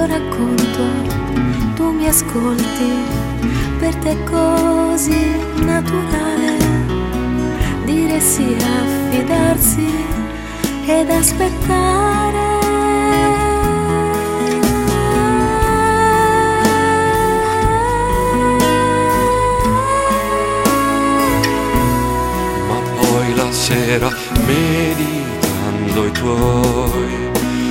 racconto, tu mi ascolti, per te è così naturale dire sì, affidarsi ed aspettare. Ma poi la sera, meditando i tuoi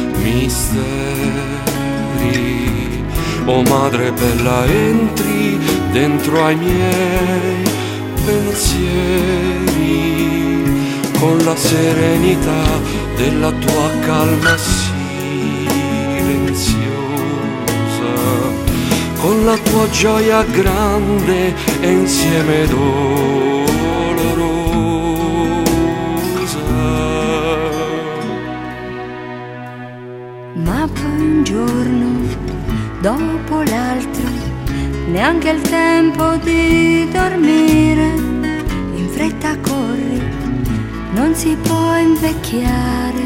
misteri, oh madre bella, entri dentro ai miei pensieri, con la serenità della tua calma silenziosa, con la tua gioia grande e insieme dolorosa. Ma poi un giorno dopo l'altro, neanche il tempo di dormire, in fretta corri, non si può invecchiare.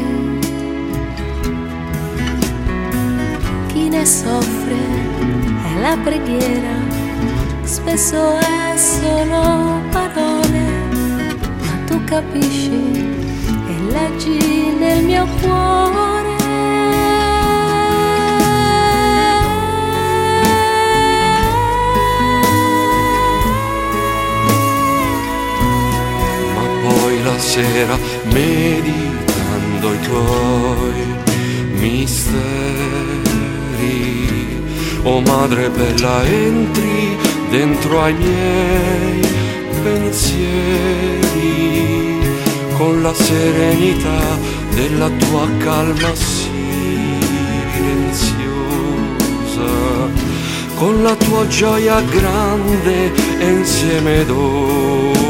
Chi ne soffre è la preghiera, spesso è solo parole, ma tu capisci e leggi nel mio cuore. La sera, meditando i tuoi misteri, oh madre bella, entri dentro ai miei pensieri, con la serenità della tua calma silenziosa, con la tua gioia grande e insieme dolorosa.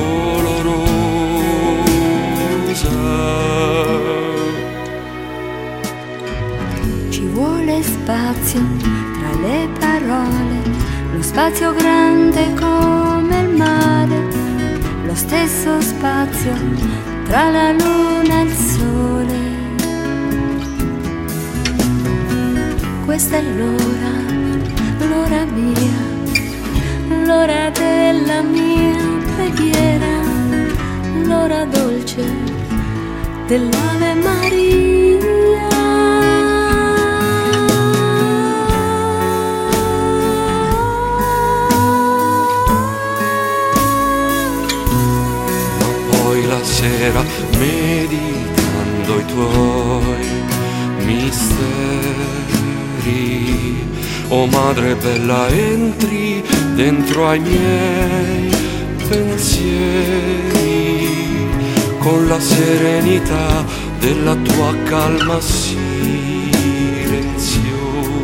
Ci vuole spazio tra le parole, lo spazio grande come il mare, lo stesso spazio tra la luna e il sole. Questa è l'ora, l'ora mia, l'ora della mia preghiera, l'ora dolce dell'Ave Maria. Ma poi la sera, meditando i tuoi misteri, oh madre bella, entri dentro ai miei pensieri, con la serenità della tua calma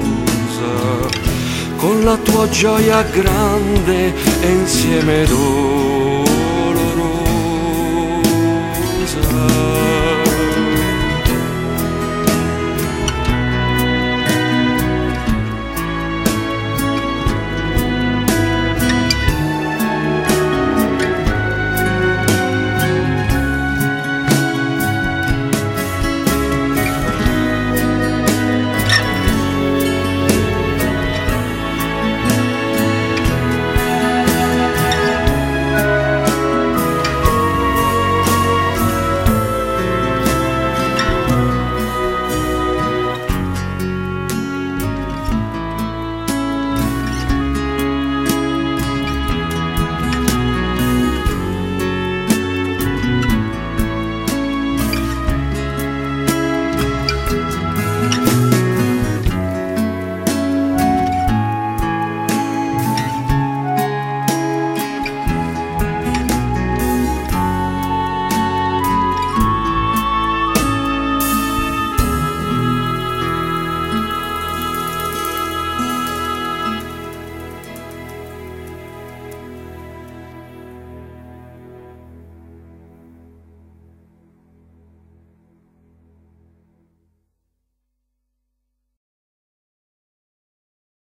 silenziosa, con la tua gioia grande e insieme dolorosa.